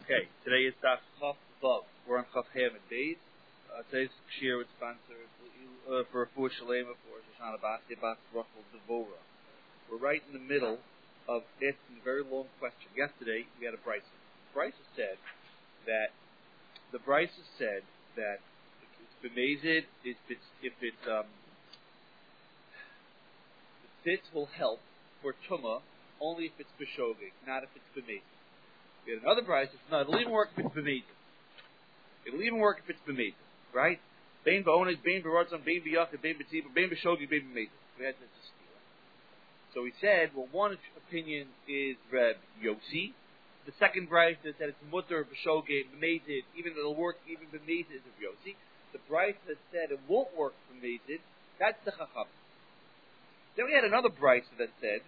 Okay, today is Daf Chaf Vav. We're on Chaf Ham and Beis. Today's Shir is sponsored for Refuah Shalema for Shoshana Basi Bas Rachel Devora. We're right in the middle of asking a very long question. Yesterday we had a brisa. Brisa said that the bemazed if the tzitz will help for tumah only if it's b'shogeg, not if it's bemazed. We had another brisa. No, it'll even work if it's bemazed. It'll even work if it's bemazed, right? Bein ba'oneg, bein b'rotzon, bein b'yachid, bein b'tzibah, bein b'shogeg, bein b'mazed. We had this steal. So we said, well, one opinion is Reb Yossi. The second brisa said it's mutter b'shogeg, bemazed, even it'll work even bemazed is Reb Yossi. The brisa that said it won't work bemazed, that's the chacham. Then we had another brisa that said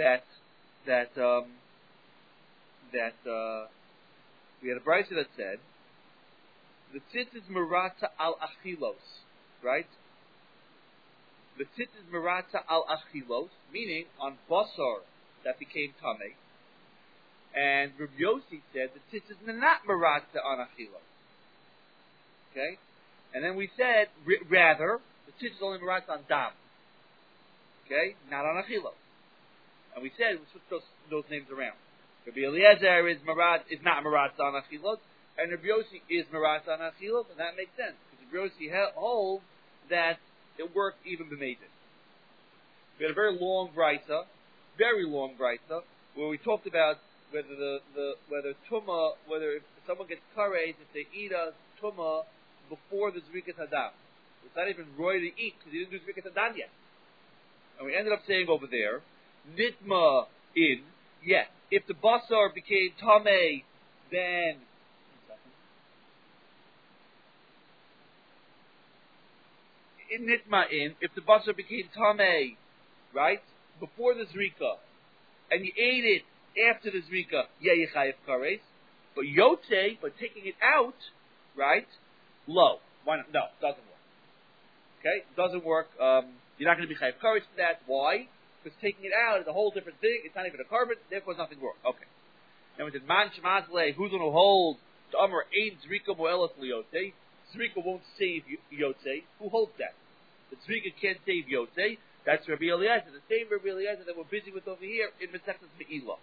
we had a brisa that said the tzitz is marata al achilos, right? The tzitz is marata al achilos, meaning on basar that became tamei. And Rabbi Yossi said the tzitz is not marata on achilos. Okay, and then we said rather the tzitz is only marata on dam. Okay, not on achilos. And we said we switched those names around. Rabbi Eliezer is not marat on achilos, and Rabbi Yossi is marat on achilos, and that makes sense because Rabbi Yossi holds that it worked even b'meidim. We had a very long brisa, where we talked about whether if someone gets kares if they eat a tumah before the zrikas hadam. It's not even roy to eat because he didn't do zrikas hadam yet. And we ended up saying over there, nitma in, yes, if the basar became tamei, then in nitma in, if the basar became tamei, right, before the zrika, and you ate it after the zrika, yeah, you chayev kares, but yotze, but taking it out, right, low. Why not? No, doesn't work. Okay, doesn't work. You're not going to be chayev kares for that. Why? Because taking it out is a whole different thing. It's not even a carbon, therefore nothing wrong. Okay. Then we said, man shemazle, who's going to hold to Amr ain zrika moelas liyotze? Zrika won't save yotze. Who holds that? The zrika can't save yotze. That's Rabbi Eliezer, the same Rabbi Eliezer that we're busy with over here in Masechtas Me'ilah.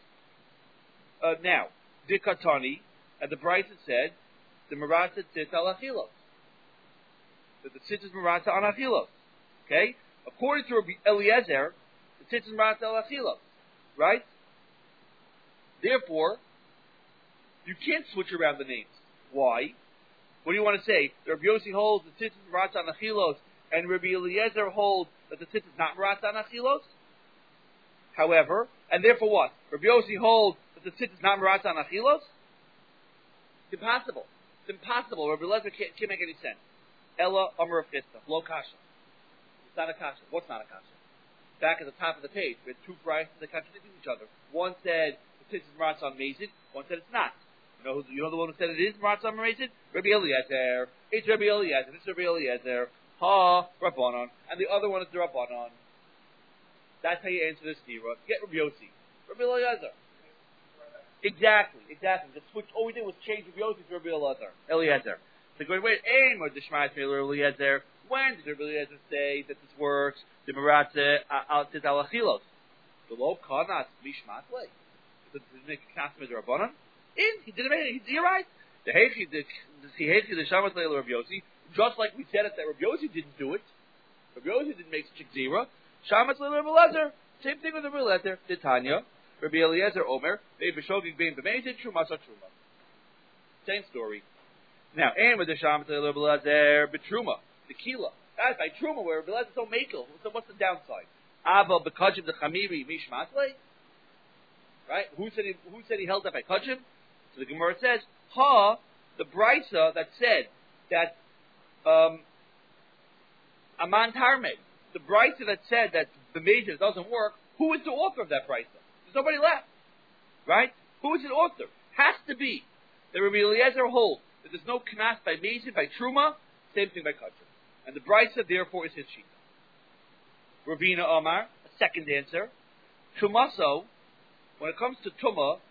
Now, Dikatani, and the Brisa said, the Marata tzitz al achilos. That the tzitz is Marata on achilos. Okay? According to Rabbi Eliezer, the tzitz is Marata al achilos. Right? Therefore, you can't switch around the names. Why? What do you want to say? Rabbi Yossi holds the tzitz is Marata on achilos, and Rabbi Eliezer holds that the tzitz is not Marata on achilos? However, and therefore what? Rabbi Yossi holds that the tzitz is not Marata on achilos? It's impossible. It's impossible. Rabbi Eliezer can't make any sense. Ella Amar Chista. Lo kasha. It's not a kasha. What's not a kasha? Back at the top of the page, we had two brises that contradicted each other. One said the tzitz is Marata on Mazid. One said it's not. You know the one who said it is Marata on Mazid? Rabbi Eliezer. It's Rabbi Eliezer. It's Rabbi Eliezer. Ha, Rabbanon. And the other one is the Rabbanon. That's how you answer this stira. Get Rabbi Yossi. Rabbi Eliezer. Exactly. The switch, all we did was change Rabbi Yossi to Rabbi Eliezer. So going, wait, aim or the Shema Rabbi Eliezer. When did Rabbi Eliezer say that this works? The Maratze al-Tzitz al-Achilos. The lo kanas mishmatle. Does it make a kasma to Rabbanon? He didn't make it. You're right. The Hechi, the Shamat Leil Rabbi Yossi. Just like we said it that Rabbi Yossi didn't do it. Rabbi Yossi didn't make such a zera. Shamat Leil Rabbi Eliezer. Same thing with Rabbi Eliezer. Titania. Rabbi Eliezer Omer. Bein b'shogeg bein b'mezid. Truma sa truma. Same story. Now, and with the Shamat Leil Rabbi Eliezer. B'truma. The Kila. That's by truma where Rabbi Eliezer is so makel. So what's the downside? Abba b'kajim the Chamiri mishmatle. Right? Who said he held that by kajim? So the Gemara says, the brisa that said that Aman Tarme, the brisa that said that the major doesn't work, who is the author of that brisa? There's nobody left. Right? Who is the author? Has to be that Rabbi Eliezer holds that there's no knas by major, by truma, same thing by kajim. And the brisa, therefore, is his shita. Ravina Omar, a second answer. Tumaso, when it comes to Tumah,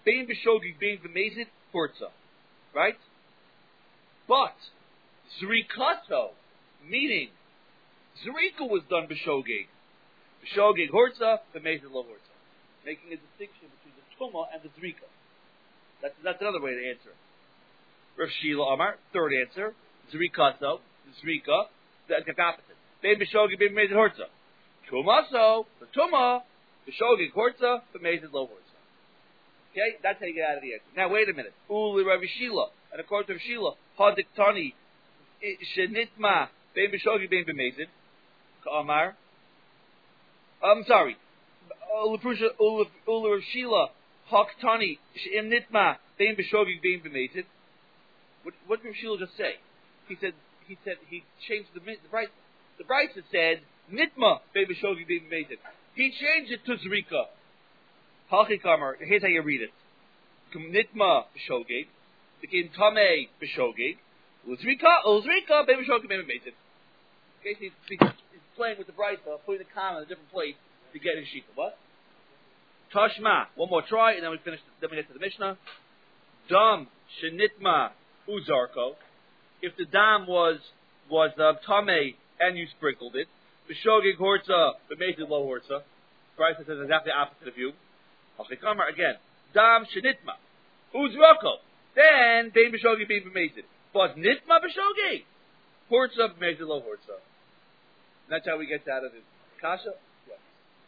bein b'shogig, bein b'mezid, hortza. Right? But, zrikato, meaning, zrika was done b'shogig. B'shogig hortza, b'mezid lo hortza. Making a distinction between the tumah and the zrika. That's another way to answer it. Rav Shila Amar, third answer, zrikato, zrika, that's opposite. Bein b'shogig, bein b'mezid hortza. Tumaso, the tumah, b'shogig hortza, b'mezid lo hortza. Okay, that's how you get out of the answer. Now wait a minute. Uli Rav Shila, and according to Rav Shila, hadik tani, shenitma, bein b'shogig, bein b'mezid, ka'amar. I'm sorry. Uli Rav Shila, hak tani, shenitma, bein b'shogig, bein b'mezid. What did Rav Shila just say? He said he changed the Brisa. The Brisa said nitma bein b'shogig, bein b'mezid. He changed it to zrika. Halchi kamar. Here's how you read it. Nitma b'shogig became tamei b'shogig. Uzrika bein b'shogig, bein b'mezid. Okay, so he's playing with the Brisa, putting the comma in a different place to get his shita. What? Tashma. One more try, and then we finish. Then we get to the Mishnah. Dam shenitma uzarko. If the dam was tamei and you sprinkled it, b'shogig hortza, b'mezid lo hortza. Brisa says exactly the opposite of you. Halchikamar again. Dam shenitma uzarko. Then bein b'shogig, bein b'mezid. But nitma b'shogig hortza, b'mezid lo hortza. That's how we get out of it. Kasha? Yes.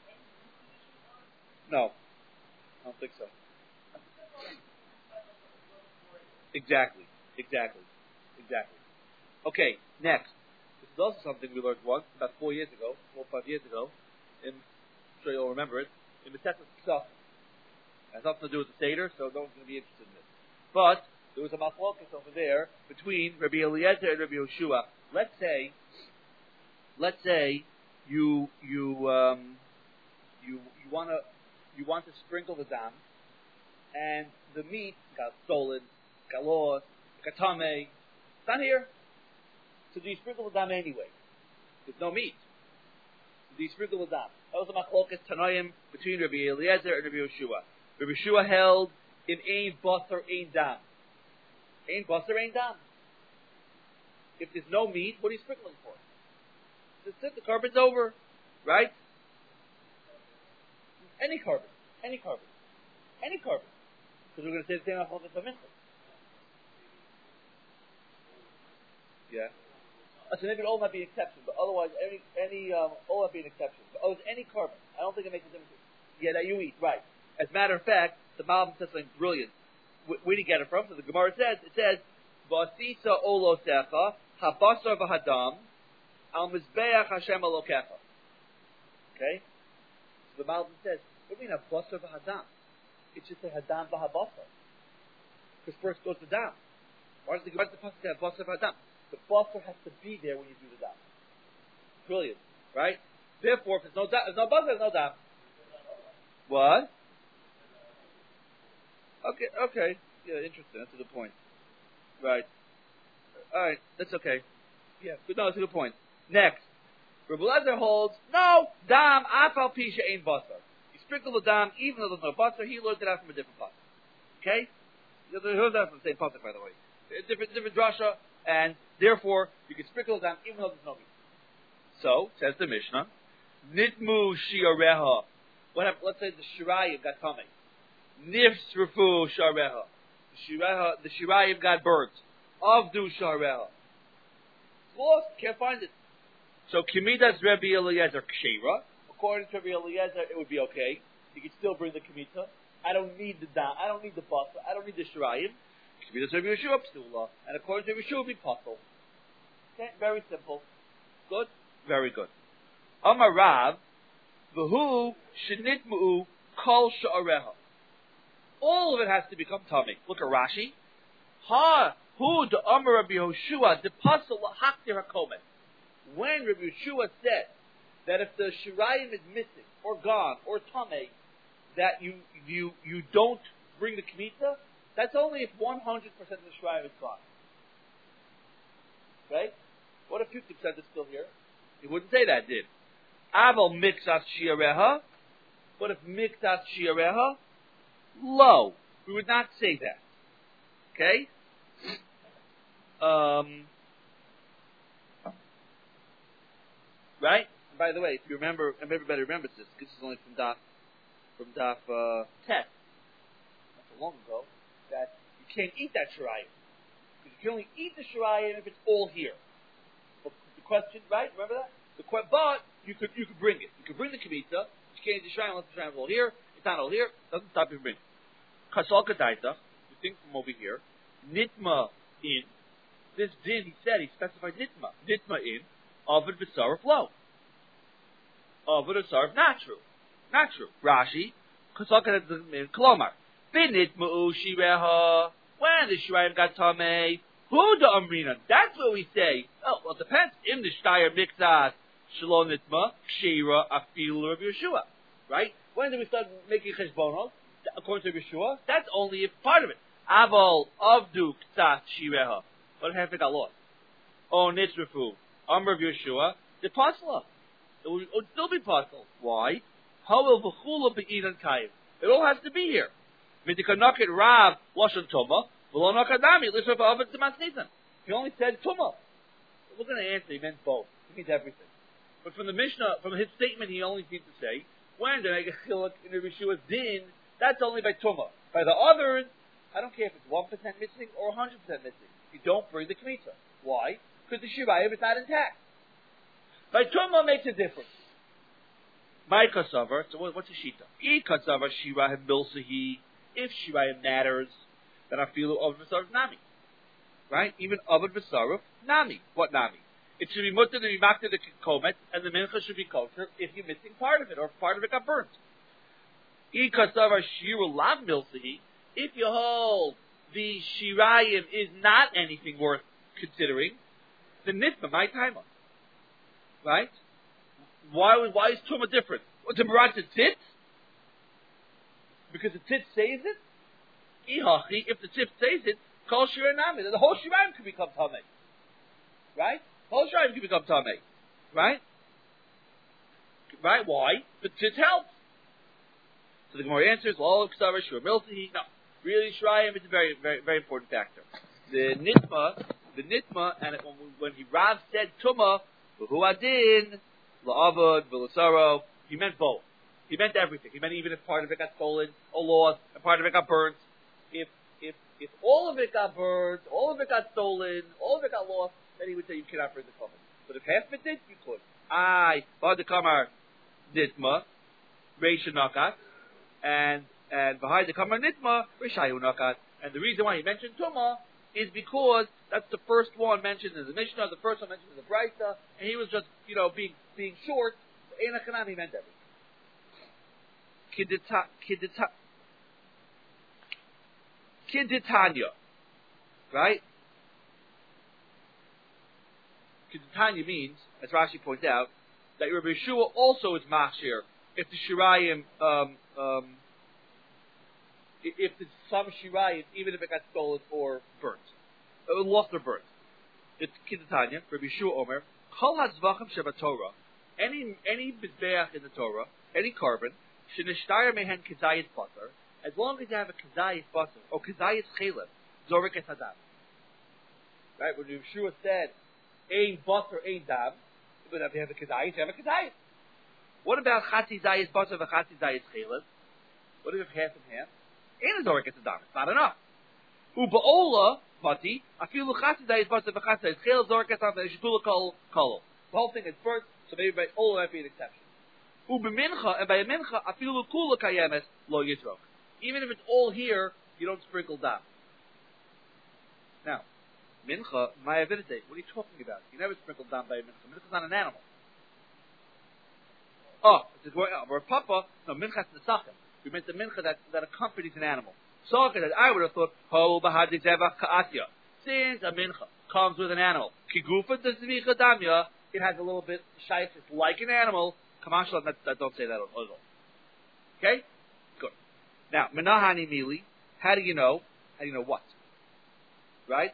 No. I don't think so. Exactly. Okay, next. This is also something we learned once, about 4 or 5 years ago. I'm sure you'll remember it. In the Masechtas Pesachim. It has nothing to do with the Seder, so no one's going to be interested in this. But there was a machlokas over there between Rabbi Eliezer and Rabbi Yoshua. Let's say you want to sprinkle the dam, and the meat got stolen, got lost, got tamei. It's not here. So do you sprinkle the dam anyway? There's no meat. So do you sprinkle the dam? That was a machlokas tanoim between Rabbi Eliezer and Rabbi Yoshua. Rabbi Yoshua held in ein basar ein dam. Ein basar ein dam. If there's no meat, what are you sprinkling for? That's it. The carbon's over, right? Any carbon. Because we're going to say the same machlokas of Mincha. Yeah. So maybe all might be an exception, but otherwise, any all might be an exception. But any carbon, I don't think it makes a difference. Yeah, that you eat, right? As a matter of fact, the Malbim says something brilliant. Where do you get it from? So the Gemara says, "Vasisa olosecha habasar v'hadam al mizbeach Hashem alokecha." Okay. So the Malbim says, "What do you mean habasar v'hadam? It should say hadam v'habasar, because first goes the dam. Why does the pasuk say habasar v'hadam? The basar has to be there when you do the dam. Brilliant, right? Therefore, if there's no basar, there's no dam. What? Okay. Yeah, interesting. That's a good point. Right. All right, that's okay. Yeah, but no, that's a good point. Next, Rabbi Eliezer holds no dam afal pisha ain't basar. You sprinkle the dam even though there's no basar. He learned it out from a different pasuk. Okay, he learned that from the same pasuk, by the way. Different drasha. And therefore, you can sprinkle them even though there's no meat. So, says the Mishnah, Nitmu shiareha. What happened? Let's say the shirayim got tummy. Nifsrufu shareha. The shirayim got burnt. Avdu shareha. It's lost. Can't find it. So, Kimidas Rabbi Eliezer kshera. According to Rabbi Eliezer, it would be okay. You can still bring the Kemitah. I don't need the dam. I don't need the basa. I don't need the shirayim. Kimidas Rabbi Yeshua psula. And according to Rabbi Yeshua, it would be possible. Okay, very simple. Good? Very good. Amar Rav, v'hu shenitmu kol sha'areha. All of it has to become tummy. Look at Rashi. Ha, hu de Amar Rabbi Yehoshua de pasal lahaktir hakomen. When Rabbi Yehoshua said that if the shirayim is missing, or gone, or tummy, that you don't bring the kmitah, that's only if 100% of the shirayim is gone. Right? What if 50% is still here? He wouldn't say that, did? Aval mixas shiareha. What if mixas shiareha? Low. We would not say that. Okay? Right? And by the way, if you remember, and everybody remembers this, because this is only from Daf Test, not so long ago, that you can't eat that shirayim. Because you can only eat the shirayim if it's all here. But the question, right? Remember that? But you could bring it. You could bring the kmitza. You can't eat the shirayim unless the shirayim is all here. It's not all here. Doesn't stop you from bringing it. Kasal kadaita, you think from over here. Nitma in. This din, he said, he specified nitma. Nitma in. Avad v'sarif lo. Avad v'sarif not true. Not true. Rashi. Kasal kadaita in kolomar. V'nitma'u shireha. When the shirayim got tamei. Who the amrina? That's what we say. Oh, well, it depends. In the shtayr mixas shalom nitma kshira afilu of Yeshua. Right? When did we start making cheshbonos? According to Yeshua, that's only if part of it. Aval avdu ktsat shireha. What half it got lost? Oh, nitzrefu. Amr of Yeshua. The pasla. It will still be pasla. Why? Hawel v'chula be'inan kayiv. It all has to be here. Midikanaket rav lashon toma. V'lo nakadami. Listen for avid t'masnitan. He only said tuma. We're going to answer. He meant both. He means everything. But from the Mishnah, from his statement, he only seemed to say when they make a chiluk in the Yeshua's din. That's only by Tumah. By the others, I don't care if it's 1% missing or 100% missing. You don't bring the Kmitza. Why? Because the Shirayim is not intact. By Tumah makes a difference. My Kasavar, so what's the Shita? E Kasavar Shirayim Milsahi. If Shirayim matters, then I feel Avad V'sarif Nami. Right? Even Avad V'sarif Nami. What Nami? It should be mutter to be back to the Komet, and the Mincha should be kosher if you're missing part of it, or if part of it got burnt. If you hold the shirayim is not anything worth considering, the nitma, my timer. Right? Why is Tumah different? What's the Marat the tit? Because the tit says it? If the tit says it, kol shiranami, then the whole shirayim could become tamei. Right? The whole shirayim could become tamei. Right? Right? Why? The tit helps. So the Gemara answers, well, Ksavar, Shur Milsahi. No. Really, Shirayim is a very, very, very important factor. The Nitma, and when he Rav said Tumah, V'hu Adin, La'avad, V'lasaro, he meant both. He meant everything. He meant even if part of it got stolen or lost, and part of it got burnt. If all of it got burnt, all of it got stolen, all of it got lost, then he would say you cannot bring the covenant. But if half of it did, you could. Bad Kamar Nitma, Reisha Nakat, and behind the Kamar Nitma, Rishayu Nakat. And the reason why he mentioned Tumah is because that's the first one mentioned in the Mishnah, the first one mentioned in the Brisa, and he was just, being short. Ein Achanam, he meant everything. Kiditanya. Right? Kiditanya means, as Rashi points out, that Rabbi Yeshua also is machshir if the shirayim, if it's some shirayim, even if it got stolen or burnt, lost or burnt. It's Kiditanya, Rabbi Yeshua Omer, Kol hazvachim sheba Torah, any mizbeach in the Torah, any carbon, shenishtayr mehen kizayis basar, as long as you have a kizayis basar or kizayis chelev, zorek es hadam. Right? When Yeshua said, ein basar, ein dam, but if you have a kizayis, you have a kizayis. What about chatzi zayis basar v'chatzi zayis chelev? What if half and half? Ein zorek es hadam. It's not enough. Uba'ola pati afilu chatzi zayis basar v'chatzi zayis chelev zorek es hadam v'shitula kol. The whole thing is burnt, so maybe by ola might be an exception. Ubemincha, and by a mincha, afilu kula kayemes lo yitrok. Even if it's all here, you don't sprinkle dam. Now, mincha, mayavidite, what are you talking about? You never sprinkle dam by a mincha. Mincha's not an animal. Oh, it says, we're papa, no, mincha's nesachim. We meant the mincha that accompanies an animal. So that I would have thought, ho bahadi zevach ka'atya. Since a mincha comes with an animal, kigufa tazvicha damya, it has a little bit shayf, it's like an animal. Kamashal, don't say that at all. Okay? Good. Now, Menahani Mili, how do you know? How do you know what? Right?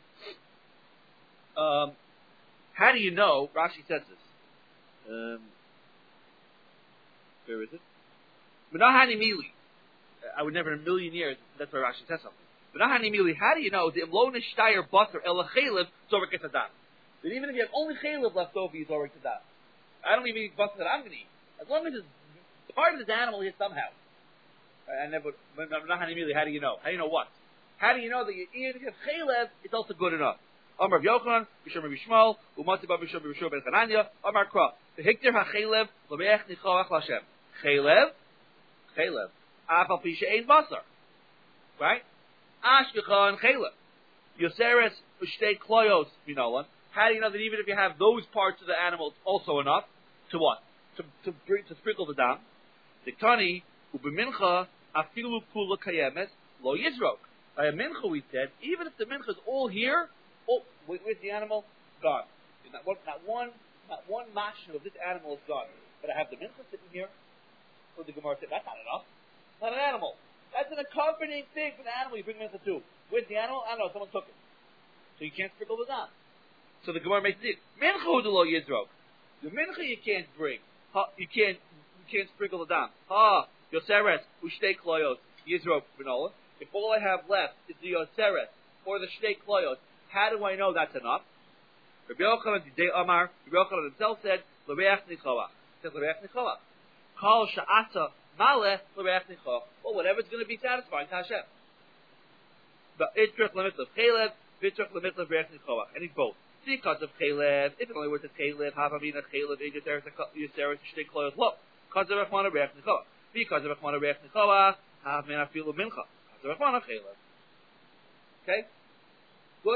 How do you know? Rashi says this. Where is it? Menahani Mili. I would never in a million years. That's why Rashi says something. But how do you know the imlona shtayr butter elachelev zorek etadan? That even if you have only chelev left over, he's zorek etadan. I don't even eat butter that I'm going to eat. As long as it's part of this animal here somehow. I never. But how do you know? How do you know what? How do you know that even if you have chelev, it's also good enough? Amar Yochanan, Bishom Rabbi Shmuel, Umati Ba Bishom Rabbi Shmuel ben Chananya, Amar Kra. The hikter hachelev l'meich nichoach l'Hashem. Chelev. Afal pisha ein basar. Right? Ashkecha and chelev. Yoseres ushtei kloyos minolan. How do you know that even if you have those parts of the animal, it's also enough to what? To sprinkle the dam. Diktani ubemincha afilu kula kayemes lo yizrok. By a mincha, we said, even if the mincha is all here, with the animal, gone. Not one mashna of this animal is gone. But I have the mincha sitting here. So the Gemara said, that's not enough. Not an animal. That's an accompanying thing for the animal you bring mincha to. With the animal, I don't know, someone took it. So you can't sprinkle the dam. So the Gemara makes it. Mincha udelo yizrok. The mincha you can't bring. You can't sprinkle the dam. Yoseres ushtei kloyos yizrok b'nola. If all I have left is the yoseres or the shtei kloyos, how do I know that's enough? Rabbi Yochanan himself said, "L'reach nichoach." It says "L'reach nichoach." Kol sha'ata maleh l'reach nichoach. Well, whatever's going to be satisfying to Hashem. But itrich lemitlav chelev, vitrich lemitlav reach nichoach. And it's both. Because of chelev, if it only were to chelev, havamina chelev, yoseres shtei kloyos. Look, because of rachmana reach nichoach. Because of rachmana reach nichoach, havamina afilu mincha. Because of rachmana chelev. Okay, good.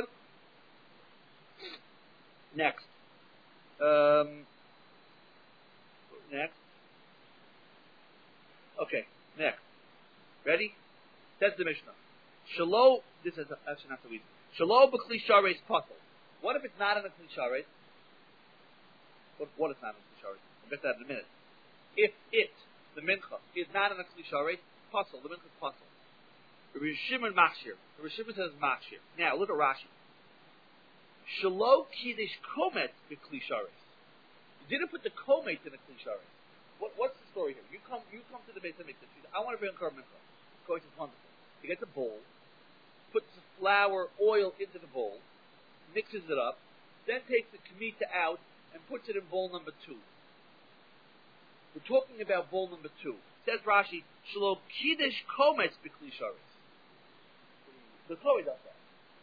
Next. Okay, next. Ready? Says the Mishnah. Shalo, this is actually not so easy. Shalo b'kli shareis pasul. What if it's not in a kli shareis? What is not in a kli shareis? I'll get that in a minute. If the mincha, is not in a kli shareis, pasul, the mincha is pasul. Rabbi Shimon machshir. Rabbi Shimon says machshir. Now, look at Rashi. Shalo kiddush komet b'kli shareis. You didn't put the komet in a kli shareis. What's the story here? You come to the Beis Hamikdash. You say, I want to bring a korban mincha. Komet is wonderful. He gets a bowl, puts the flour, oil into the bowl, mixes it up, then takes the kmitah out and puts it in bowl number 2. We're talking about bowl number 2. Says Rashi, Shalo kiddush komet b'kli shareis. The Torah does that.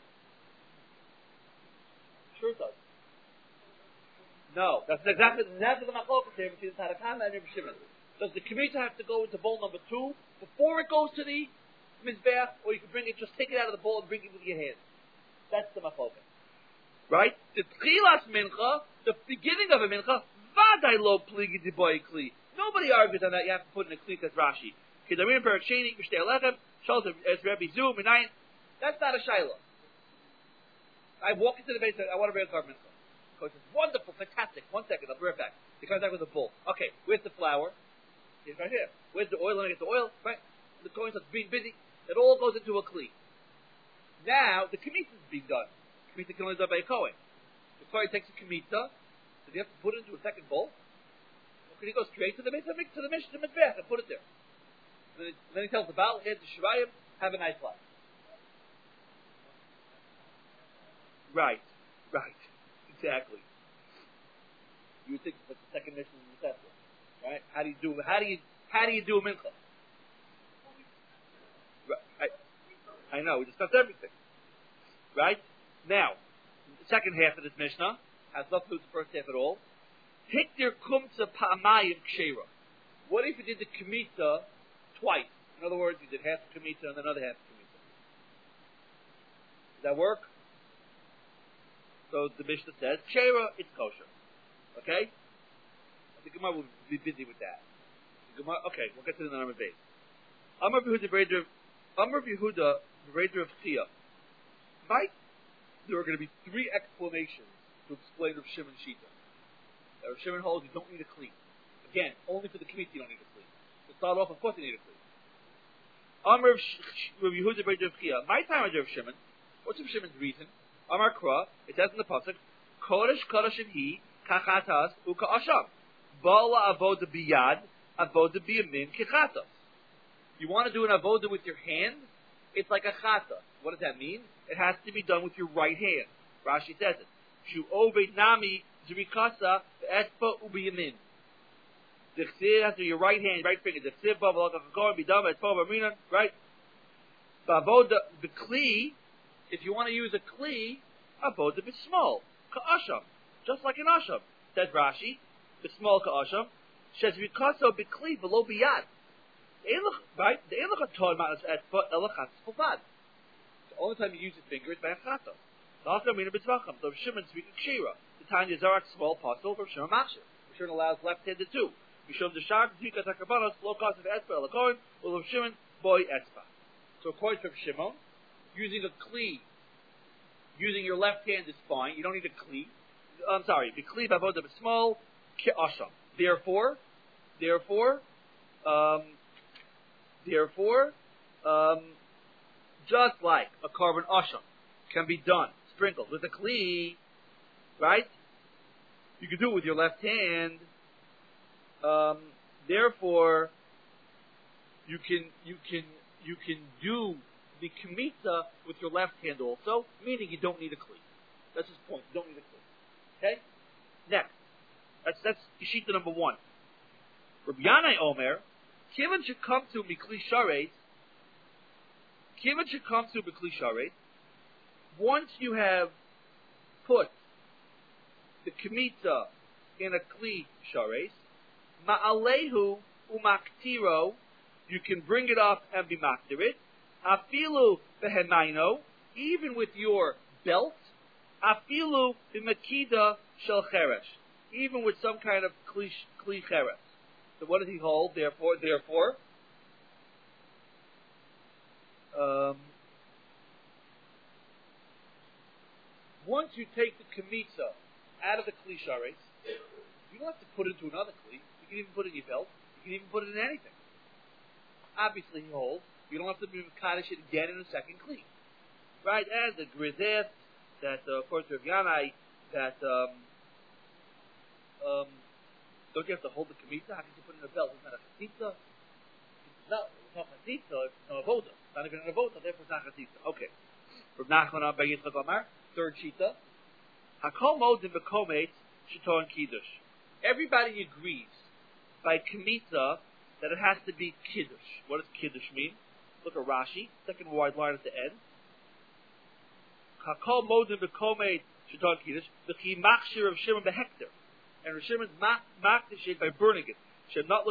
Sure it does. No, that's the machlokas here between the Tanakama and Rabbi Shimon. Does the kmitah have to go into bowl number 2 before it goes to the mizbeach, or you can bring it, just take it out of the bowl and bring it with your hands? That's the machlokas, right? The tchilas mincha, the beginning of a mincha, vaday lo pligi diboy kli. Nobody argues on that. You have to put in a kli as Rashi. Kedarim perak sheni b'shtei alechem shalom as Rabbi Zu minayin. That's not a shayla. I walk into the base. I want to bring a korban mincha. It's wonderful, fantastic. 1 second, I'll be right back. He comes back with a bowl. Okay, where's the flour? It's right here. Where's the oil? Let me get the oil. Right. The Kohen starts being busy. It all goes into a kli. Now the kmitah is being done. Kmitah can only be done by a Kohen. The Kohen takes the kmitah. Does he have to put it into a second bowl? Or can he go straight to the mizbeach and put it there? And then he tells the Baal, here's the Shirayim, have a nice life. Right. Exactly. You would think that's the second mission in the Testament, right? How do you do a mincha? Right. I know, we discussed everything. Right? Now, the second half of this Mishnah has nothing to do with the first half at all. Hiktir kumtza pa'amayim kshera. What if you did the kmitah twice? In other words, you did half the kmitah and another half the kmitah. Does that work? So the Mishnah says, kshera, it's kosher. Okay? The Gemara will be busy with that. Okay, we'll get to the number base. Amar Yehuda, the Raider of Chia. There are going to be 3 explanations to explain Rav Shimon Shita. Rav Shimon holds you don't need a kli. Again, only for the kmitah you don't need a kli. To start off, of course you need a kli. Amar Rav Yehuda, the Raider of Chia. My time is Rav Shimon. What's Rav Shimon's reason? Amar Kra, it says in the pasuk, Kodesh Kodeshim Hi Kachatas Uka Asham. Bala Avoda Biyad Avoda Biyamin Kichatas. you want to do an avoda with your hand, it's like a chata. What does that mean? It has to be done with your right hand. Rashi says it. Shu oved nami zrikasa espa ubiyamin. The chsir has to be your right hand, right finger. The chsir bava l'kachakor bidama espa b'aminan. Right. Bavoda the kli. If you want to use a kli, avoda b'small ka'asham, just like an asham. Says Rashi, b'small ka'asham. Shes rikasa b'kli below biyad. Right? The only time you use your finger is by a chata. The Rav Shimon speaks kshira. The Tanya Zarak small apostle. Rav Shimon machshir. Rav Shimon allows left-handed too. Mishum deshar zika takabanos low cost of espa elakoin. Well, Rav Shimon boy espa. So according to Rav Shimon, using a kli, using your left hand is fine. You don't need a kli. I'm sorry. The kli bavoda small ke'asham. Therefore, just like a carbon asham can be done, sprinkled with a kli, right? You can do it with your left hand. Therefore, you can do the kmitza with your left hand also, meaning you don't need a kli. That's his point. You don't need a kli. Okay. Next, that's Yeshita number 1. Rabbi Yanai Omer. Kivan should come to Mikli Sharet. Once you have put the Kemitza in a Kli Sharet, Ma'alehu umaktiro, you can bring it up and be maktir it. Afilu behemaino, even with your belt. Afilu b'makida shel cheresh, even with some kind of Kli cheresh. So what does he hold? Therefore, once you take the kemitza out of the kli sharet, you don't have to put it into another kli. You can even put it in your belt. You can even put it in anything. Obviously, he holds you don't have to be mekadosh it again in a second kli, right? And the grizeth that according to Rav Yanai that don't you have to hold the kemitza? How can you put it in a belt? It's not a chatitza. It's not chatitza. It's no avoda. It's not even an avoda. Therefore, it's not chatitza. Okay. From Nachman Bar Yitzchak Amar, third shita. Hakol modim bekomet shito and kiddush. Everybody agrees by kemitza that it has to be kiddush. What does kiddush mean? Look at Rashi, second wide line at the end. Hakol modim bekomet shito and kiddush. The chimachshir of Shimon behekter. And Rav Shimon's makdish it by burning it. In other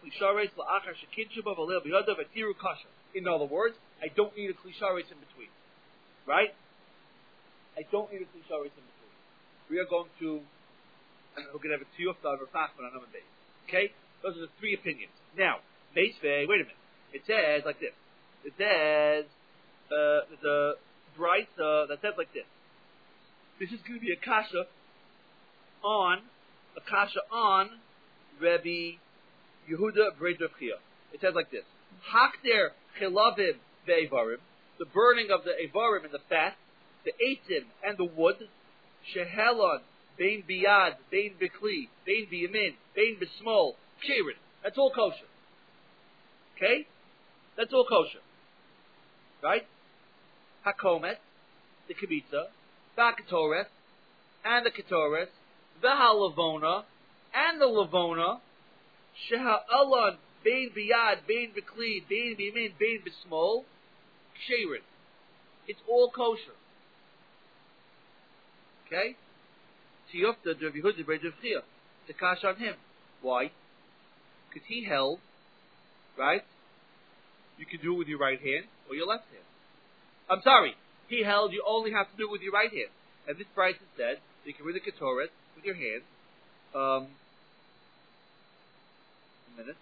words, I don't need a klisharis in between. Right? I don't need a klisharis in between. We are going to have a tiyuf over Pachman on number base. Okay? Those are the 3 opinions. Now, wait a minute. It says like this. It says, the brisa that says like this. This is going to be a kasha on Rabbi Yehuda B'rei Rav Chia. It says like this: Hakder chilavim ve'evarim, the burning of the evarim and the fat, the eitim and the wood, shehelon bein biyad, bein b'kli, bein b'yamin, bein b'smol, ksherin. That's all kosher. Okay, that's all kosher, right? Hakomet, the kibitza, v'akatoret, and the ketoret. The halavona and the lavona, sheha alon bein biyad, bein b'kli, bein b'yamin, bein b'smol, ksherin. It's all kosher. Okay? Tiyufta Rav Yehuda B'rei Rav Chia. The kash on him. Why? Because he held, right? You can do it with your right hand or your left hand. I'm sorry. He held you only have to do it with your right hand. And this price said you can read the Ketoret with your hand. A minute.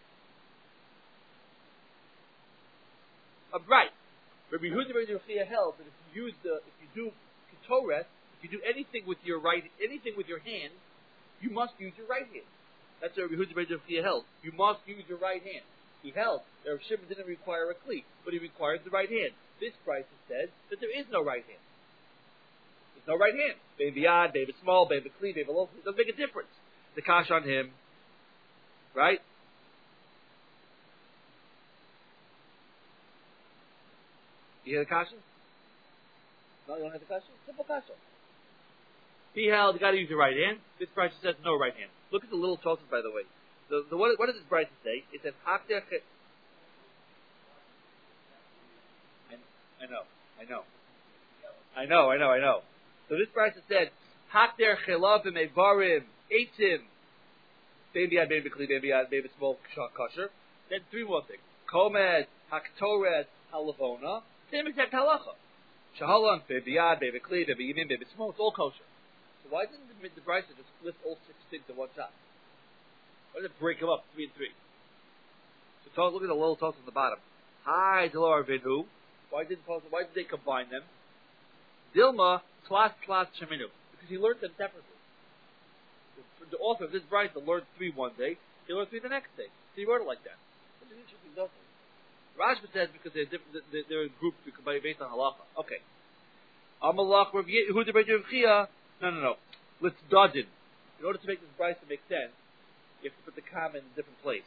Right. Rabbi Yehuda B'rei Rav Chia held that if you do Ketoret, if you do anything with your hand, you must use your right hand. That's what Rabbi Yehuda B'rei Rav Chia held. You must use your right hand. He held that Rav Shimon didn't require a kli, but he required the right hand. This price said that there is no right hand. There's no right hand. Bein b'yad, bein b'small, bein b'kli, bein b'lo. It doesn't make a difference. The kash on him, right? You hear the kasha? No, you don't have the kasha? Simple kasha. He held, you got to use your right hand. This Brisa says no right hand. Look at the little Tosfos, by the way. What does this Brisa say? It says, I know. So this Brisa said, Hakder chelavim evarim eitzim, baby kli, baby small kosher. Then three more things. Komed, haktoret, halavona. Same exact halacha. Shahalan, baby kli, baby yimin, baby small. It's all kosher. So why didn't the Brisa just list all six things in one shot? Why did it break them up 3 and 3? So look at the little toss on the bottom. Hi, Delor Vinu. Why did they combine them? Dilma tlas sheminu, because he learned them separately. The author of this Brisa learned 3 one day, he learned 3 the next day. So he wrote it like that. That's an interesting notion. Rashba says because they're different, they're grouped based on halacha. Okay. Amalach Rav Yehuda Bar Chia. No. Let's dodge it. In order to make this Brisa make sense, you have to put the comma in a different place.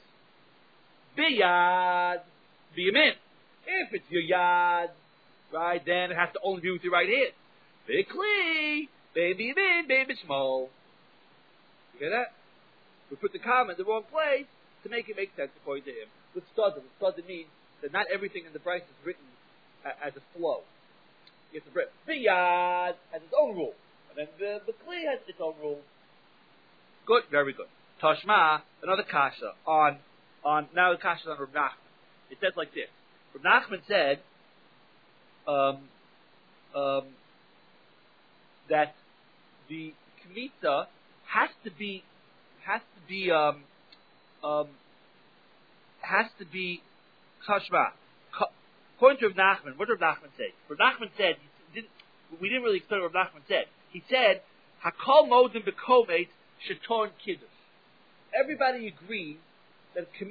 Biyad, biyamin. If it's your yad, right, then it has to only be with your right hand. Bikli, baby yamin, baby small. You hear that? We put the comma in the wrong place to make it make sense according to him. With studded. Studded means that not everything in the Brisa is written as a flow. You have to break. Biyad has its own rule. And then the Kli has its own rule. Good, very good. Tashma, another kasha on now the kasha on Rav Nachman. It says like this. Rav Nachman said that the Kmitza has to be Tashma. According to Rav Nachman, what did Rav Nachman say? Rav Nachman said we didn't really explain what Rav Nachman said. He said Hakol Modim Bekomet Shaton Kiddush. Everybody agrees that a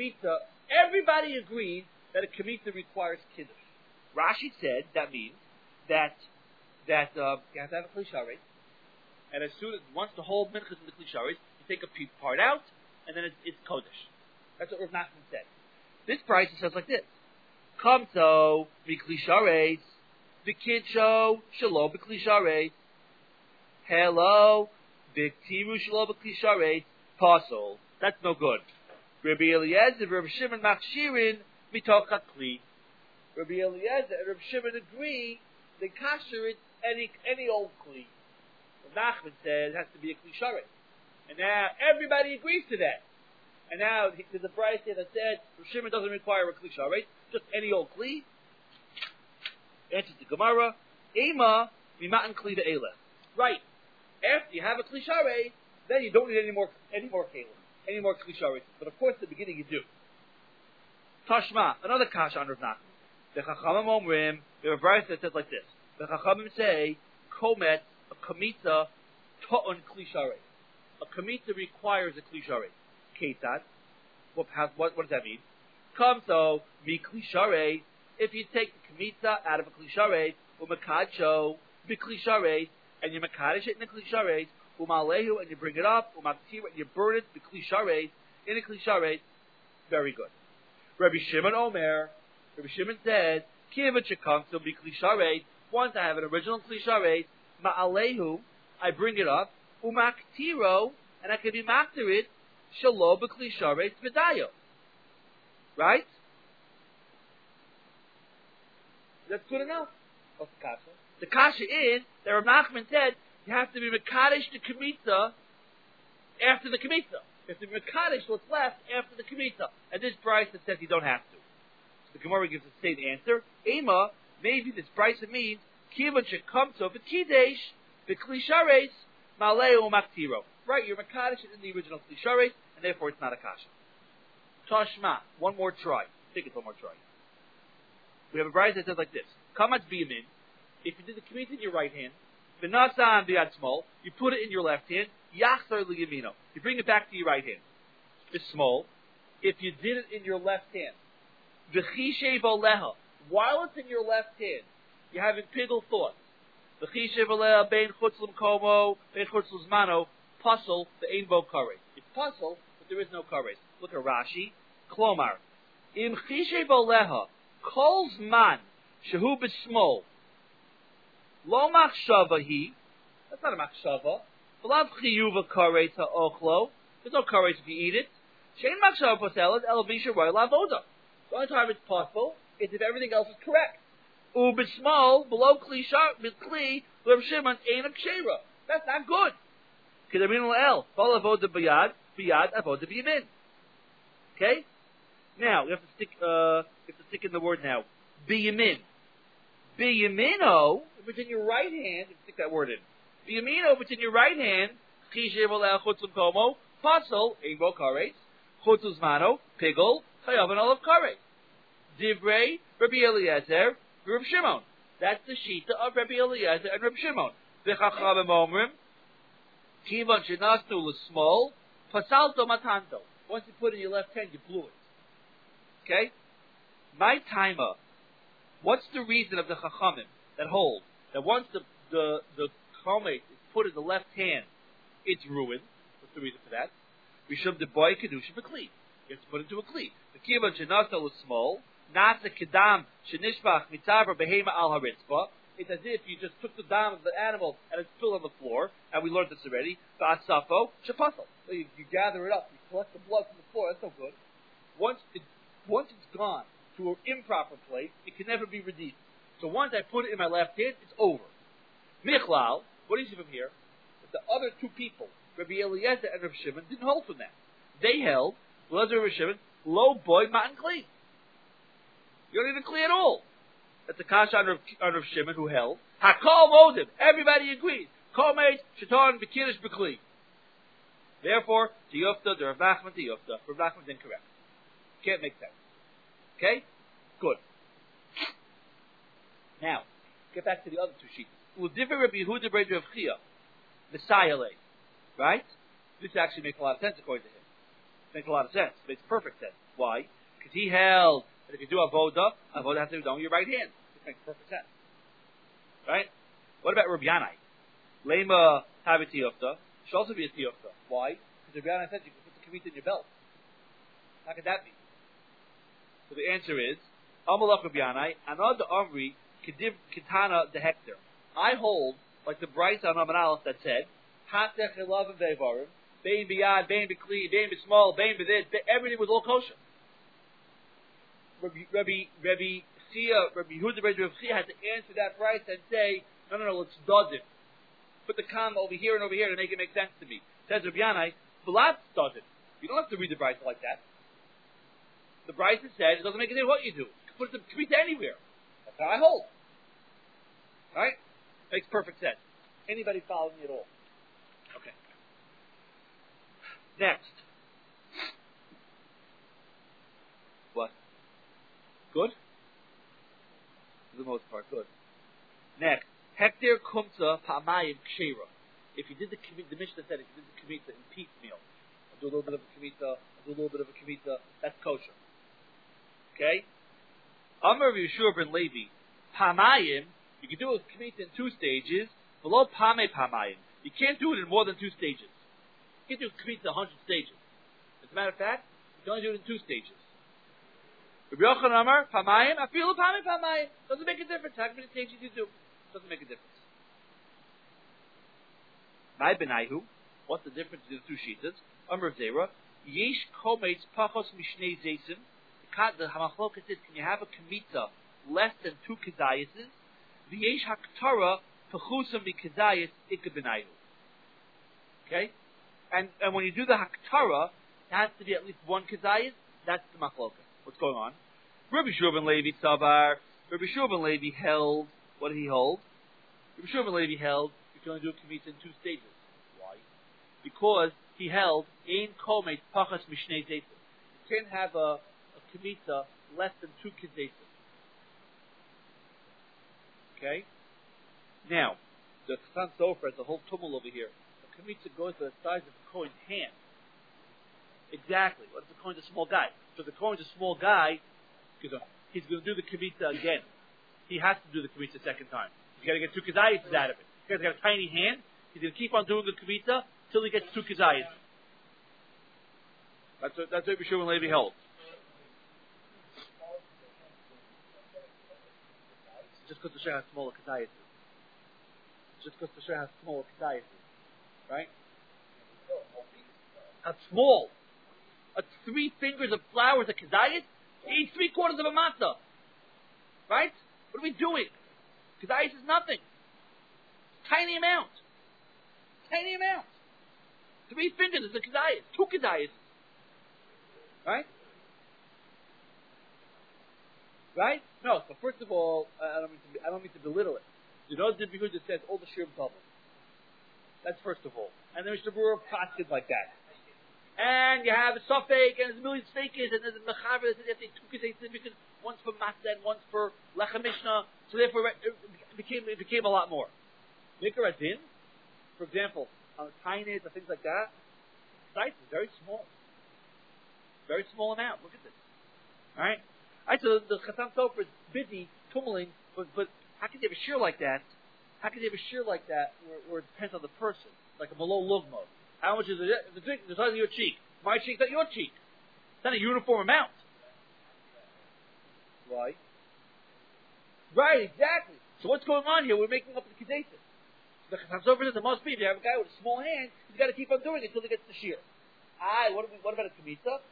Kmitza requires Kiddush. Rashi said that means that you have to have a Kli Sharet, and once the whole mincha is in the Kli Sharet, you take a part out, and then it's Kodesh. That's what Rav Nachman said. This Brisa says like this: Kamto B'Kli Sharet, V'Kidsho Shelo B'Kli Sharet, Hello V'Ktiru Shelo B'Kli Sharet, Pasol. That's no good. Rabbi Eliezer, Rabbi Shimon Machshirin, Mitoch HaKli. Rabbi Eliezer and Rabbi Shimon agree they kasher it any old Kli. Nachman says it has to be a Kli Sharet. And now everybody agrees to that. And now there's a Brisa that said Rabbi Shimon doesn't require a Kli Sharet, just any old Kli. Answers the Gemara, Ema Mimatan Kli Ve'elech. Right. After you have a Kli Sharet, then you don't need any more Kalim, any more Kli Sharet. But of course, at the beginning you do. Tashma, another kasha on Rav Nachman. The Chachamim Omrim, we have a Brisa that says like this. The Chachamim say, Komet, a Kmitza, To'on Kli Sharet. A Kmitza requires a Kli Sharet. Ketat. What does that mean? Kamso, Mi Kli Sharet. If you take the Kmitza out of a Kli Sharet, Umakadsho, Mi Kli Sharet, and you Makadish it in a Kli Sharet, Umalehu, and you bring it up, Umaktira, and you burn it, Mi Kli Sharet, in a Kli Sharet, very good. Rabbi Shimon Omer, Rabbi Shimon says, Kiva Chekamso Bi Kli Sharet. Once I have an original Kli Sharet, Ma'alehu, I bring it up, Umaktiro, and I can be maktir it, Shalo Bi Kli Sharet V'dayo. Right? That's good enough. What's the kasha? The kasha is that Rav Nachman said you have to be Mekadesh the Kmitza after the Kmitza. You have to be Mekadesh what's left after the Kmitza. And this Brisa says you don't have to. So the Gemara gives the same answer. Ema, maybe this Brisa means Kivan Shekamto V'Kidesh V'Kli Sharet Maleo Maktiro. Right, you're Mekadesh in the original Kli Sharet, and therefore it's not a kasha. Tashma, one more try. Take it one more try. We have a Brisa that says like this. Kamat Biyamin, if you did the Kmitza in your right hand, V'Nasa B'Yad Small, you put it in your left hand, Yachzar L'Yamino, you bring it back to your right hand. It's small. If you did it in your left hand, V'Chishev Aleha, while it's in your left hand, you're having piddle thoughts. V'Chishev Aleha, Bein Chutz L'Mkomo, Bein Chutz L'Zmano, Puzzle, the Ein Bo Kares. It's puzzle, but there is no Kares. Look at Rashi. Klomar. Im Chishev Aleha, Kol Zman, Shehu b'smol. Lo machshava he. That's not a machshava. V'lav chiyuva kares ha'ochlo. There's no kares if you eat it. Shein machshava poselet el v'yisharoy lavoda. The only time it's possible is if everything else is correct. Ubismol below kli Reb Shimon ain't a kshera. That's not good. Kedamin el bal avoda biyad avoda biyamin. Okay. Now we have to stick in the word now. Biyamin. Biyamino, if it's in your right hand, stick that word in. Biyamino, if it's in your right hand, chishev oleh chutzum komo, pasol, evo kares, chutzum zmano, pigol, chayav and olav kares. Divrei, Rabbi Eliezer, Reb Shimon. That's the shita of Rabbi Eliezer and Reb Shimon. V'chachamim omrim, kivan shenastu l'smol, pasalto matanto. Once you put it in your left hand, you blew it. Okay? My timer. What's the reason of the chachamim that hold that once the chomet is put in the left hand, it's ruined? What's the reason for that? Rishum de boy kedusha b'kli. You have to put it into a kli. The kivan shenasto is small. Not the kedam shenishbach mitzaver behema al haritzba. It's as if you just took the dam of the animal and it's still on the floor, and we learned this already. V'asafo shapasal. So you gather it up, you collect the blood from the floor. That's no good. Once it's gone to an improper place, it can never be redeemed. So once I put it in my left hand, it's over. Michlal, what do you see from here? That the other two people, Rabbi Eliezer and Rabbi Shimon, didn't hold from that. They held, Eliezer and Rabbi Shimon, lo boy matan kli. You don't even kli at all. That's the kasha on Rabbi Shimon who held. Hakol modim, everybody agrees. Kol meis, shaitan, b'kiddush, b'kli. Therefore, tiyufta, the Rav Nachman, tiyufta. Rav Nachman's incorrect. Can't make sense. Okay? Good. Now, get back to the other two sheets. U'diver Rabbi Yehuda b'Rei Rav Chia, Messiah. Right? This actually makes a lot of sense according to him. Makes a lot of sense. Makes perfect sense. Why? Because he held that if you do avoda has to be done with your right hand. This makes perfect sense. Right? What about Rabbi Yanai? Lema Tavi Tiyofta should also be a Tiyofta. Why? Because Rabbi Yanai says you can put the kavita in your belt. How could that be? So the answer is, Amalach Rabbi Yanai, another Amri, Kediv Kitana de Hector. I hold, like the Bryce on Amar Aleph that said, Hatech Elav and Vevarim, Bein Biyad, Bein B'Kli, Bein B'Small, Bein B'Did, everything was all kosher. Rabbi Yehuda Rabbi Chia had to answer that Bryce and say, no, let's dodge it. Put the comma over here and over here to make it make sense to me. Says Rabbi Yanai, B'lat does it. You don't have to read the Bryce like that. The Bryce said, it doesn't make a difference what you do. You can put the kavita anywhere. That's how I hold. Right? Makes perfect sense. Anybody follow me at all? Okay. Next. What? Good? For the most part, good. Next. Hekter kumta pa'amayim kshera. If you did the Mishnah said if you did the kavita in piecemeal, I'll do a little bit of a kavita, I'll do a little bit of a kavita, that's kosher. Okay? Amar Yeshua ben Levi, Pamayim, you can do a kavita in two stages, below Pame Pamayim. You can't do it in more than two stages. You can't do a kavita 100 stages. As a matter of fact, you can only do it in two stages. Rabbi Yochanan Amar, Pamayim, Afilu Pame Pamayim. Doesn't make a difference. How many stages you do? Doesn't make a difference. My Benaihu, what's the difference between the two shitas? Amar Zera, Yesh Kometz Pachos Mishnei Zaysim. The Hamachlokas is, can you have a kavita less than two kedayises? V'yesh haktara pechusam v'kedayis ikabenayu. Okay, and when you do the haktara, it has to be at least one kedayis. That's the machlokas. What's going on? Rabbi Shua ben Levi Tzavar. Rabbi Shua ben Levi held. What did he hold? Rabbi Shua ben Levi held you can only do a kavita in two stages. Why? Because he held ein komet pachas mishnei zaytim. You can't have a kavita less than two kedayises. Okay? Now, the Chatan Sofer has a whole tumult over here. The kavita goes to the size of the Kohen's hand. Exactly. What if the Kohen's a small guy? So the Kohen's a small guy, he's going to do the kavita again. He has to do the kavita a second time. He's got to get two kedayises out of it. He's got a tiny hand. He's going to keep on doing the kavita till he gets two kedayises. That's what Rabbi Shimon Levi held. just goes to show how small a kedai is. Just goes to show how small a kedai is. Right? How small. 3 fingers of flour is a kedai? Eat 3/4 of a matzah. Right? What are we doing? Kedai is nothing. Tiny amount. 3 fingers is a kedai. 2 kedai. Right? Right? No. So first of all, I don't mean to belittle it. You know, the Bihud that says all the shirim double. That's first of all. And there's the brewer of posket like that. And you have a suffix, and there's a million stakes, and there's a mechaber that says you have to take 2 kedates because one's for matzah and one's for lechem mishnah. So therefore, it became a lot more. Mikra adin, for example, on the tinies and things like that, size is very small. Very small amount. Look at this. All right? So the Chatam Sofer is busy tummeling, but how can you have a shear like that? How can you have a shear like that where it depends on the person? Like a Malo Lugmo. How much is it? The size of your cheek. My cheek's not your cheek. It's not a uniform amount. Why? Right, exactly. So what's going on here? We're making up the Kedesis. The Chatam Sofer says it must be. If you have a guy with a small hand, he's got to keep on doing it until he gets the shear. What about a Kmitza?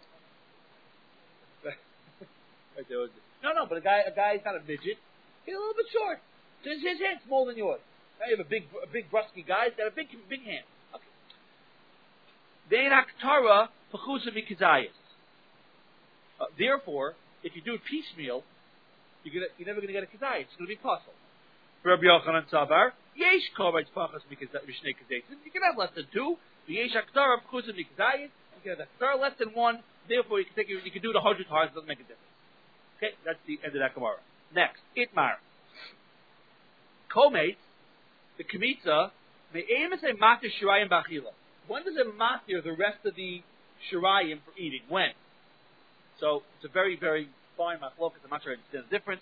No, but a guy's not a midget. He's a little bit short. So his hand's smaller than yours. Now you have a big brusky guy. He's got a big hand. Okay. Dein haktara pachusa mikazayis. Therefore, if you do it piecemeal, you're never going to get a kazayis. It's going to be puzzle. Rabbi Yochanan Sabar, yesh korbanot pachas mishnei kazayis. You can have less than 2. Yesh haktara pachusa mikazayis. You can have haktara less than 1. Therefore, you can do it 100 times. It doesn't make a difference. Okay, that's the end of that Gemara. Next, Itmar. Komates, the Kmitza, may aim and say Matir Shirayim Bachila. When does it matir the rest of the Shirayim for eating? When? So, it's a very, very fine machlokas. I'm not sure I understand the difference.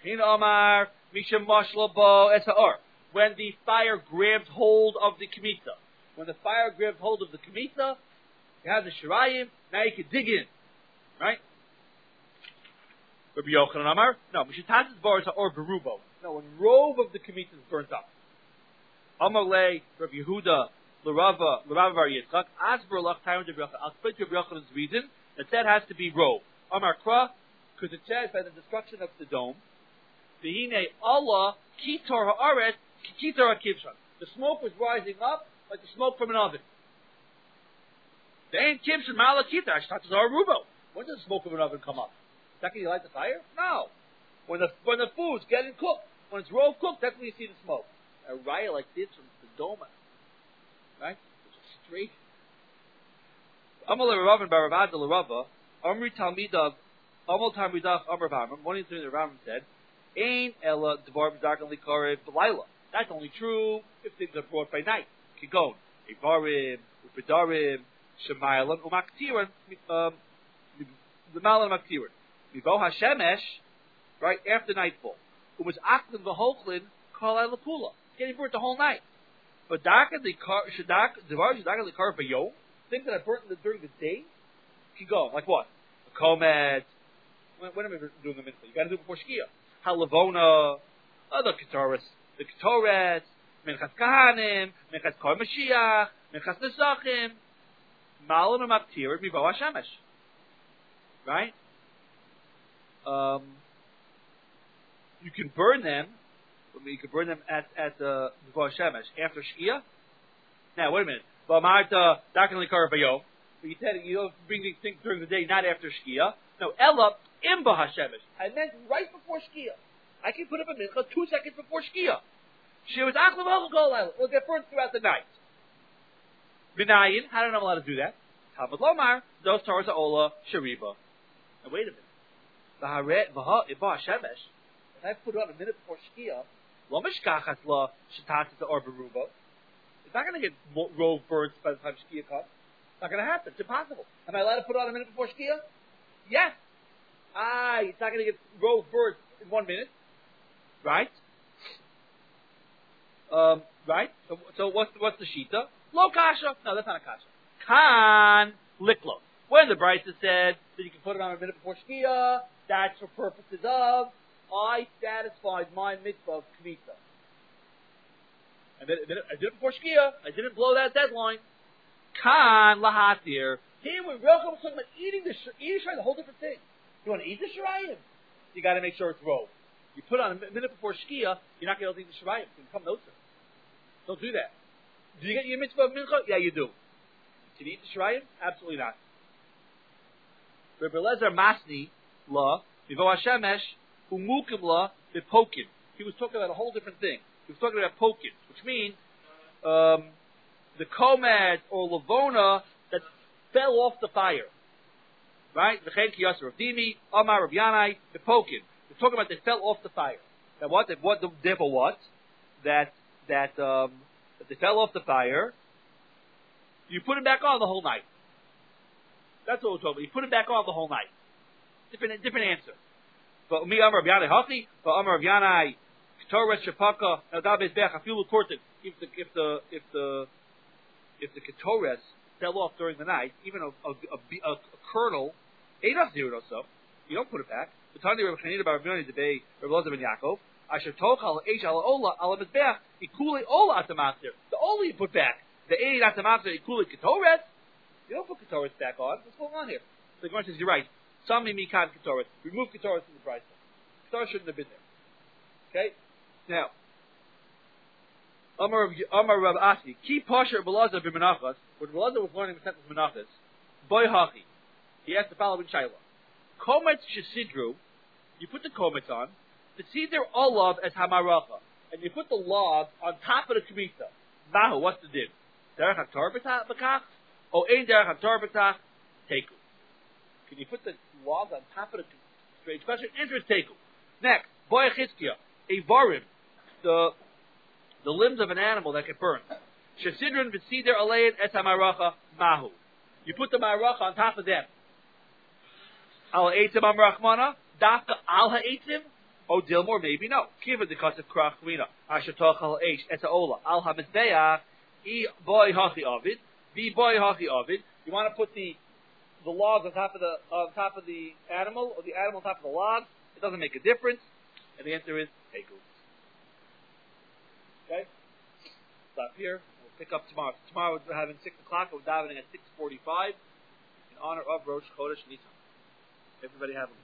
When the fire grabs hold of the Kmitza. When the fire grabs hold of the Kmitza, you have the Shirayim, now you can dig in. Right? Rabbi Yochanan Amar, no, Mishataz's bars or Berubo. No, when rove of the Kmitza is burnt up. Amalei, Rabbi Yehuda, L'Rava Bar Yitzchak, Asber Lach Taim de Rabbi Yochanan. I'll explain to Rabbi Yochanan's reason that has to be rove. Amar Kra, because it says by the destruction of the dome, V'hine Allah Kitor Haaretz Kitor HaKivshan. The smoke was rising up like the smoke from an oven. They ain't Kivshan Mala Kitor. Ashtataz Arubo. When does the smoke of an oven come up? Second, you light the fire? No. When the food's getting cooked, when it's raw cooked, that's when you see the smoke. A raya like this from the doma, right? It's straight. Amal Rav and Baravad Rava, Amri Talmidav, Amal Talmidav Amar Bamram. One of the Rambam said, "Ain Ella Devar B'Darkan Likarev B'Laila." That's only true if things are brought by night. Kigon, Ivarim, Upedarim, Shemaylan, Umaktiran, the Malan Maktiran. Mivo Hashemesh, right after nightfall. It was Aklin v'Hochlin Kalai Lapula. It's getting burnt the whole night. But Dakan the Kar Bayom, things that are burnt during the day, can go. Like what? The Komed. When am I doing the mitzvah? You got to do it before Shkia. Halavona, the Ketores, Minchas Kahanim, Minchas Kar Mashiach, Minchas Nesachim, Malan Maktir, Mivo Hashemesh. Right? You can burn them. You can burn them at the Shemesh after Shkia. Now wait a minute. B'amarta dakan likar bayo. But you said you don't bring these things during the day, not after Shkia. No, Ella imba Hashemesh. I meant right before Shkia. I can put up a mincha 2 seconds before Shkia. She was achlam halakol. It'll get burnt throughout the night. B'nayin. How am I allowed to do that? Talmud Lomar. Those Torahs are ola shariba. Now wait a minute. If I put it on a minute before Shkia, it's not going to get rove birds by the time Shkia comes. It's not going to happen. It's impossible. Am I allowed to put it on a minute before Shkia? Yes. It's not going to get rove birds in 1 minute. Right? Right? So what's the Shita? Lo kasha. No, that's not a kasha. Kan liklo. When the Brisa said that you can put it on a minute before Shkia, that's for purposes of I satisfied my mitzvah of kmitza. And then I did it before Shkia. I didn't blow that deadline. Kan lahatir. Here we're talking about eating the shirayim, a whole different thing. You want to eat the shirayim? You got to make sure it's rolled. You put on a minute before Shkia, you're not going to be able to eat the shirayim. It's going to come no sir. Don't do that. Do you get your mitzvah of mincha? Yeah, you do. Can you eat the shirayim? Absolutely not. Rabbi Eliezer Masni la Vivo Hashemesh umukim la bipokin. He was talking about a whole different thing. He was talking about pokin, which means the komad or lavona that fell off the fire. Right? V'chein ki yasser Rav Dimi, Amar Rav Yanai, bipokin. They're talking about they fell off the fire. That what? Therefore what? That they fell off the fire. You put it back on the whole night. That's what we're talking about. You put it back on the whole night. Different answer. But me Amar Rav Yanai Hachi, but Amar Rav Yanai Ketoret Shapaka Nadav Ezbech Afilu Kortin. If the Ketoret fell off during the night, even a kernel, Eidach Zirud also, you don't put it back. The Tani Rav Chanina Bar Rav Yoni Debei Rav Elazar ben Yaakov Asher Tochal Eish Ala Ola Ala Mizbech Ikuli Ola Atamatzir. The Ola you put back. The Eid Atamatzir Ikuli Ketoret. You don't put Ketoret back on. What's going on here? The Gemara says you're right. Sami Mikan Ketoret. Remove Ketoret from the price. Ketoret shouldn't have been there. Okay? Now, Amar Rav Asi, Ki Pasher Belazar b'Menachas, when Belazar was learning the sentence Menachas, Boy Hachi, he asked the following Shaila. Kometz Shesidru, you put the kometz on, the Sidr Olav as Hamaracha, and you put the log on top of the Kmitza. Mahu, what's the din? Derech HaTor B'kach, or Ein Derech HaTor B'kach, Teku. Can you put the log on top of the strange question? Answer is Teku. Next, Boy Chizkiah, Avarim, the limbs of an animal that get burned. Shesidron v'sider alein et hamaracha mahu. You put the maracha on top of them. Al ha'etzim amrachmana dafka al ha'etzim. Oh, Dilmore, maybe no. Kiva the cause of krachmina. Asher tochal eish et ha'ola al hamizbeach I boy hachi avid vi boy hachi avid. You want to put the log on top of the animal, or the animal on top of the log. It doesn't make a difference. And the answer is Teku. Okay? Stop here. We'll pick up tomorrow. Tomorrow we're having 6 o'clock. We're davening at 6:45 in honor of Rosh Chodesh Nisan. Everybody have a